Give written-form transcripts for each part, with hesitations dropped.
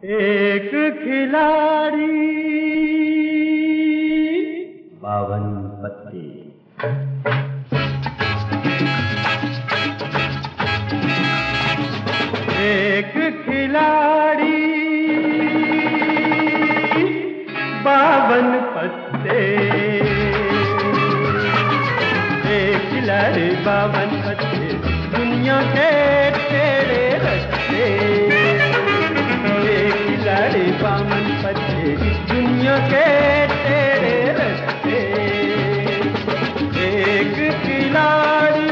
एक खिलाड़ी 52 पत्ते। एक खिलाड़ी 52 पत्ते। एक खिलाड़ी 52 पत्ते, दुनिया के टेढ़े रस्ते। एक खिलाड़ी 52 पत्ते, दुनिया के टेढ़े रस्ते। एक खिलाड़ी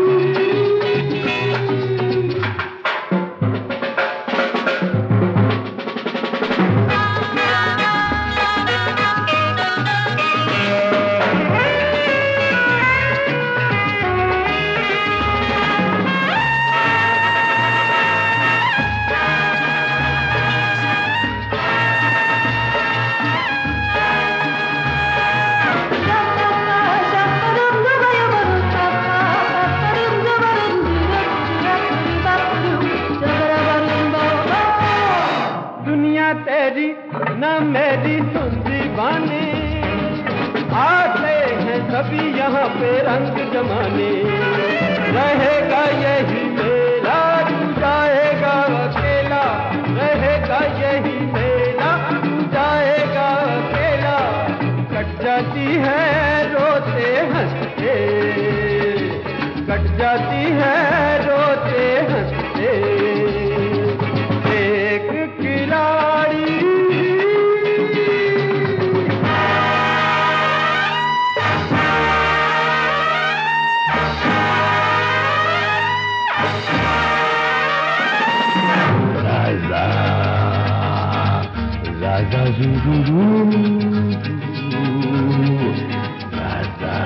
तेरी न मेरी सुन दीवाने, आते हैं सभी यहाँ पे रंग जमाने। रहेगा यही मेला, तू जाएगा अकेला। रहेगा यही मेला, तू जाएगा अकेला। कट जाती है रोते हंसते, कट जाती है रोते हंसते। एक खिलाड़ी राजा जुगुरू राजा।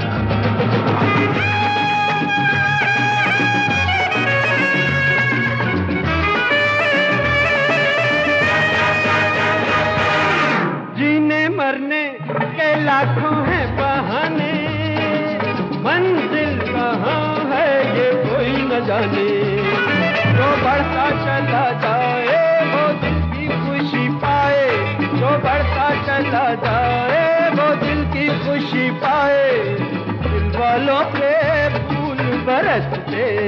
जीने मरने के लाखों हैं बहाने, मंजिल कहाँ है ये कोई न जाने। जो बढ़ता चला जाए वो दिल की खुशी पाए, जो बढ़ता चला जाए वो दिल की खुशी पाए। दिल वालों पे फूल बरसते,